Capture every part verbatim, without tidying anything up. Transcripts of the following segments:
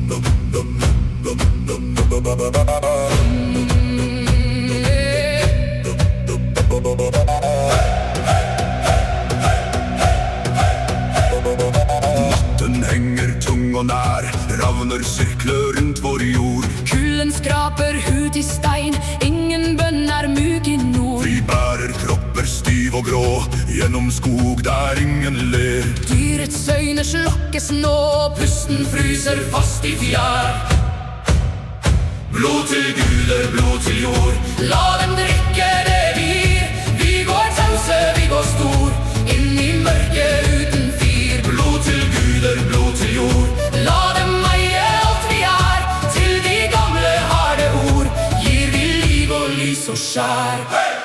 Natten henger tung og nær, ravner sirkler rundt vår jord. Kulden skraper hud i stein, ingen bønn er muk i nord. Vi bærer kropper stiv og grå, gjennom skog der ingen ler. Dyrets øyne slokkes nå, pusten fryser fast i fjær. Blod til guder, blod til jord, la dem drikke det vi gir. Vi går tause, vi går stor, inn i mørket uten fyr. blod til guder, blod til jord. La dem eie alt vi er, til de gamle har det ord. Gir vi liv og lys og skjær.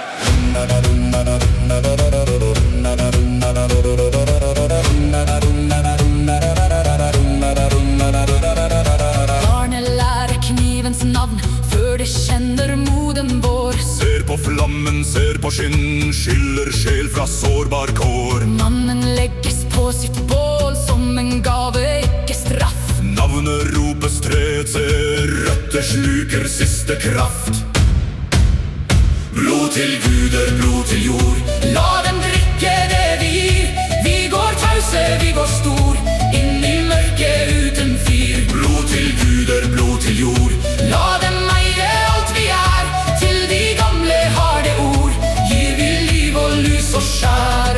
Barnet lærer knivens navn før det kjenner moden vår. Ser på flammen, ser på skinn, skiller sjel fra sårbar kår. Mannen legges på sitt bål som en gave, ikke straff. Navnet ropes, treet ser, røtter sluker siste kraft. Blod til guder, blod til jord, la dem drikke det vi gir. Vi går tause, vi går stor, inn i mørket uten fyr. blod til guder, blod til jord. La dem eie alt vi er, til de gamle har det ord. Gir vi liv og lys og skjær.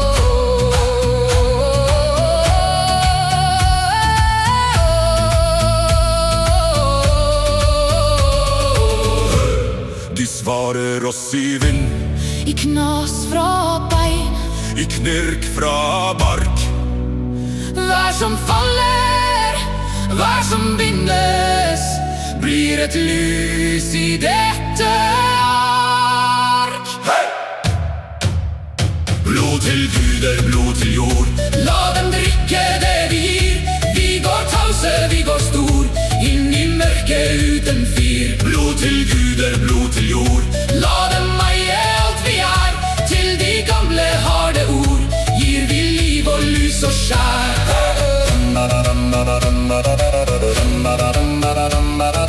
De svarer oss i vind, I knas fra bein, i knirk fra bark. hver som faller, hver som bindes, blir et lys i dette ark. Blod til guder, blod til jord, La dem drikke det vi gir. Vi går tause, vi går stor, inn i mørket uten fyr. blod til guder, blod til jord. La dem eie alt vi er, til de gamle har det ord. Gir vi liv og lys og skjær.